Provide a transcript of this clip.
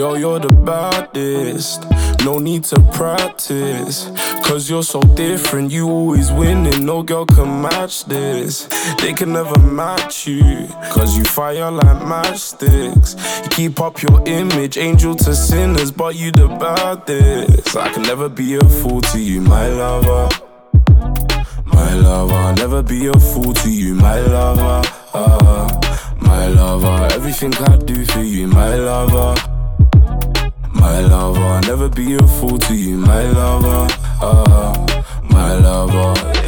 Girl, you're the baddest, no need to practice. Cause you're so different, you always winning, no girl can match this. They can never match you, cause you fire like matchsticks. You keep up your image, angel to sinners, but you the baddest. I can never be a fool to you, my lover. My lover, I'll never be a fool to you, my lover. My lover, everything I do for you, my lover. My lover, I'll never be a fool to you, my lover. My lover.